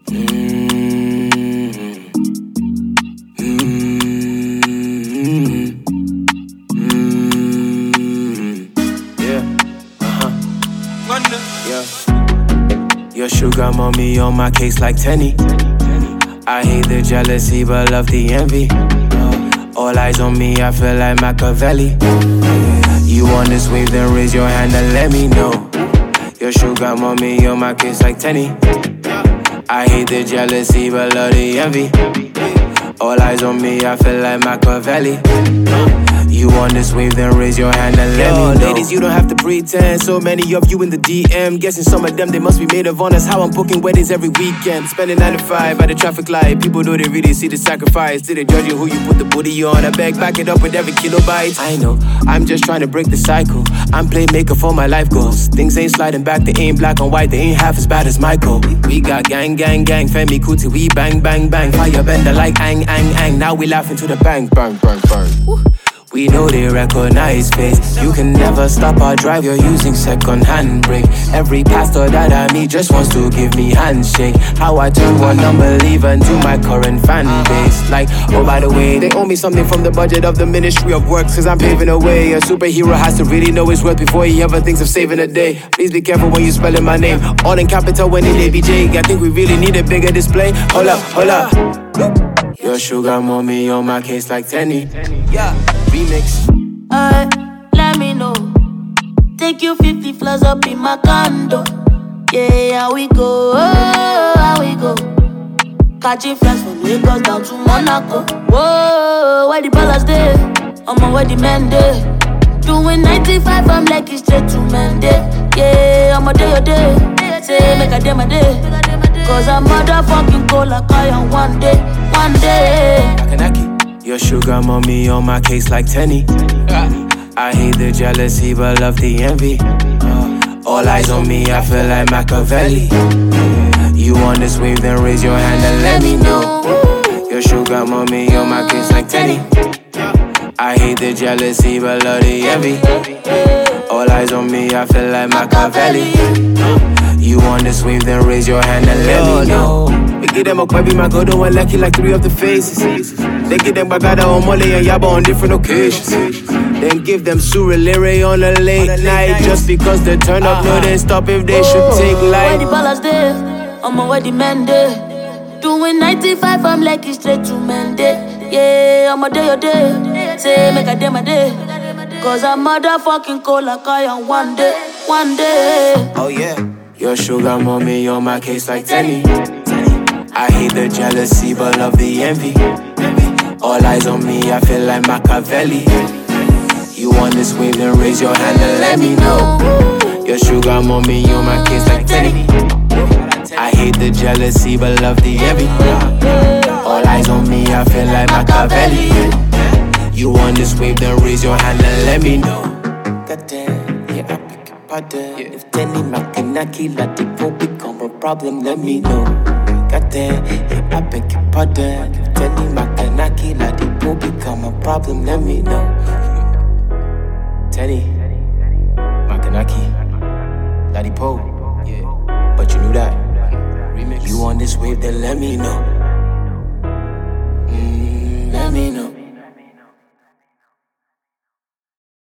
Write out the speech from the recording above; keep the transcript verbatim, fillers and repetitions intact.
Your sugar mommy on my case like Tenny. I hate the jealousy but love the envy. All eyes on me, I feel like Machiavelli. You on this wave, then raise your hand and let me know. Your sugar mommy on my case like Tenny. I hate the jealousy but love the envy. All eyes on me, I feel like Machiavelli. You on this wave, then raise your hand and let Yo, me know. Ladies, you don't have to pretend. So many of you in the D M. Guessing some of them, they must be made of honest. How I'm booking weddings every weekend. Spending nine to five at the traffic light. People know they really see the sacrifice. Did they judge you who you put the booty on? I beg, back it up with every kilobyte. I know, I'm just trying to break the cycle. I'm playmaker for my life goals. Things ain't sliding back, they ain't black and white. They ain't half as bad as Michael. We got gang, gang, gang. Femi Kuti, we bang, bang, bang. Fire bender like ang, ang, ang. Now we laughing to the bang, bang, bang, bang. Woo. We know they recognize face. You can never stop our drive, you're using second-hand brake. Every pastor that I meet just wants to give me handshake. How I turn one unbeliever into my current fan base. Like, oh by the way, they owe me something from the budget of the Ministry of Works, cause I'm paving a way. A superhero has to really know his worth before he ever thinks of saving a day. Please be careful when you spelling my name. All in capital when in A B J. I think we really need a bigger display. Hold up, hold up. Your sugar mommy on my case like Tenny. Yeah, remix. Uh, let me know. Take you fifty floors up in my condo. Yeah, how we go, oh, how we go. Catching flights from Lagos down to Monaco. Whoa, where the ballers there? I'm on where the men there. Doing ninety-five, I'm like it's straight to Monday. Yeah, I'm a day a day. Say, make a day my day. Cause I'm motherfucking cold like I am one day, one day. Makanaki, your sugar mommy on my case like Tenny. I hate the jealousy but love the envy. All eyes on me, I feel like Machiavelli. You on this wave, then raise your hand and let me know. Your sugar mommy on my case like Tenny. I hate the jealousy but love the envy. All eyes on me, I feel like Machiavelli. You on this wave, then raise your hand and let me know. We give them a baby, my go one lucky like three of the faces. They give them Bagada on Mole and Yaba on different occasions. Then give them Surulere on a late night. Just because they turn up, no they stop if they should take light. Where the ballers there, I'm on where the men there. Doing ninety-five, I'm like it's straight to Monday. Yeah, I'm a day a day. Say, make a day my day. Cause I'm motherfucking cold like I am one day, one day. Oh yeah. Your sugar mommy on my case like Tenny. I hate the jealousy but love the envy. All eyes on me, I feel like Machiavelli. You on this wave, then raise your hand and let me know. Your sugar mommy on my case like Tenny. I hate the jealousy but love the envy. All eyes on me, I feel like Machiavelli. You on this wave, then raise your hand and let me know. Goddamn, yeah, I pick up pardon. Yeah. If Tenny Makanaki let it will become a problem, let me know. Goddamn, yeah, I beg your pardon. If Tenny Makanaki let it will become a problem, let me know. Tenny Makanaki, Ladipo, yeah, but you knew that. Remix. You on this wave, then let me know. Mm, let me know.